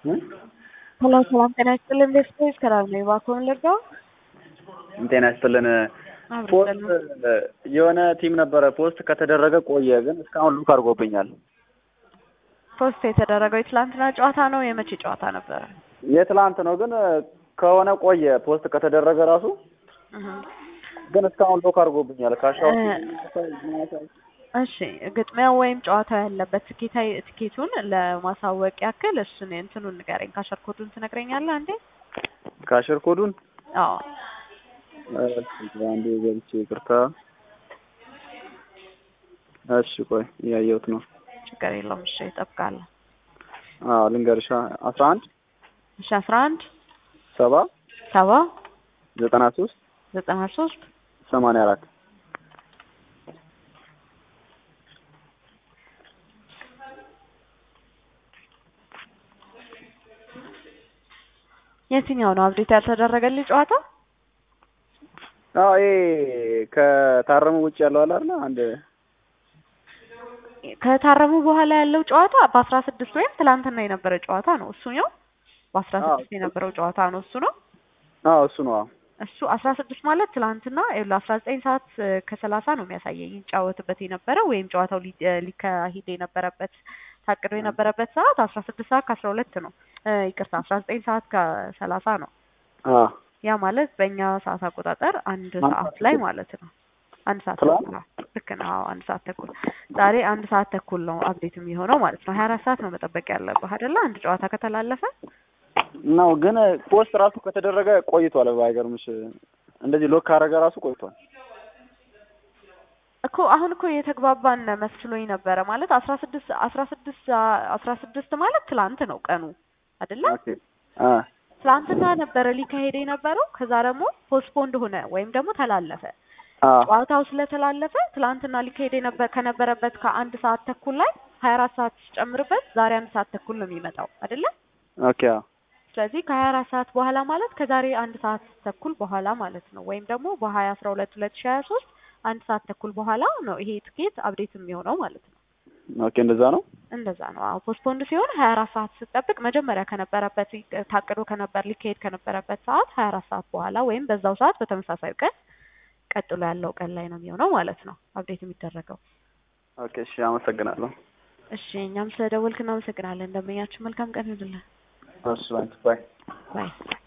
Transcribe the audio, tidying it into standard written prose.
Hello, ሰላም ጤና ይስጥልን። ቤስፖስ ከራር ነው ባኮን ለርጋው ጤና ይስጥልን። ፖስት የሆነ ቲም ነበረ ፖስት ከተደረገ ቆየ፣ ግን እስካሁን ሉክ አድርጎብኛል። ፖስት የተደረገው የትላንትና ጨዋታ ነው የመቼ ጨዋታ ነበረ? የትላንት ነው፣ ግን ከሆነ ቆየ ፖስት ከተደረገ ራሱ ግን እስካሁን ሉክ አድርጎብኛል። ካሻው እሺ፣ ግጥሚያው ወይም ጨዋታው ያለበት ትኬቱን ለማሳወቅ ያክል እሱን እንትኑን ንገረኝ። ካሸር ኮዱን ትነግረኛለህ አንዴ? ካሸር ኮዱን? አዎ አንዴ ገብቼ ይቅርታ። እሺ ቆይ እያየሁት ነው። ችግር የለውም። እሺ እጠብቃለሁ። ልንገርሻ 11 እሺ 11 7 93 84 የትኛው ነው አብዴት ያልተደረገልኝ ጨዋታ? ይሄ ከታረሙ ውጭ ያለው አለ አይደል? አንድ ከታረሙ በኋላ ያለው ጨዋታ በ16 ወይም ትላንትና የነበረ ጨዋታ ነው። እሱኛው በ16 የነበረው ጨዋታ ነው። እሱ ነው። እሱ ነው። እሱ 16 ማለት ትላንትና 19 ሰዓት ከ30 ነው የሚያሳየኝ ጫወትበት የነበረው ወይም ጨዋታው ሊካሄድ የነበረበት ታቅዶ የነበረበት ሰዓት 16 ሰዓት ከ12 ነው። ይቅርታ 19 ሰዓት ከ30 ነው። ያ ማለት በእኛ ሰዓት አቆጣጠር አንድ ሰዓት ላይ ማለት ነው። አንድ ሰዓት ተኩል ልክ ነው። አንድ ሰዓት ተኩል ዛሬ አንድ ሰዓት ተኩል ነው አፕዴት የሚሆነው ማለት ነው። 24 ሰዓት ነው መጠበቅ ያለብህ አይደለ? አንድ ጨዋታ ከተላለፈ ነው። ግን ፖስት ራሱ ከተደረገ ቆይቷል። ባይገርምሽ እንደዚህ ሎክ ካረገ ራሱ ቆይቷል እኮ። አሁን እኮ የተግባባን መስሎኝ ነበረ ማለት 16 ማለት ትላንት ነው ቀኑ አይደለ? ትላንትና ነበረ ሊካሄድ የነበረው። ከዛ ደግሞ ፖስትፖንድ ሆነ ወይም ደግሞ ተላለፈ። ጨዋታው ስለተላለፈ ትላንትና ሊካሄድ ከነበረበት ከአንድ ሰዓት ተኩል ላይ 24 ሰዓት ሲጨምርበት ዛሬ አንድ ሰዓት ተኩል ነው የሚመጣው አይደለ? ኦኬ። ስለዚህ ከ24 ሰዓት በኋላ ማለት ከዛሬ አንድ ሰዓት ተኩል በኋላ ማለት ነው። ወይም ደግሞ በ20/12/2023 አንድ ሰዓት ተኩል በኋላ ነው ይሄ ትኬት አፕዴት የሚሆነው ማለት ነው። ኦኬ፣ እንደዛ ነው። እንደዛ ነው። ፖስትፖንድ ሲሆን 24 ሰዓት ስትጠብቅ መጀመሪያ ከነበረበት ታቅዶ ሊካሄድ ከነበረበት ሰዓት 24 ሰዓት በኋላ ወይም በዛው ሰዓት በተመሳሳይ ቀን ቀጥሎ ያለው ቀን ላይ ነው የሚሆነው ማለት ነው አፕዴት የሚደረገው። ኦኬ፣ እሺ፣ አመሰግናለሁ። እሺ፣ እኛም ስለደወልክ እናመሰግናለን። እንደምኛችሁ መልካም ቀን ይሁንልህ። እሺ፣ ባይ ባይ።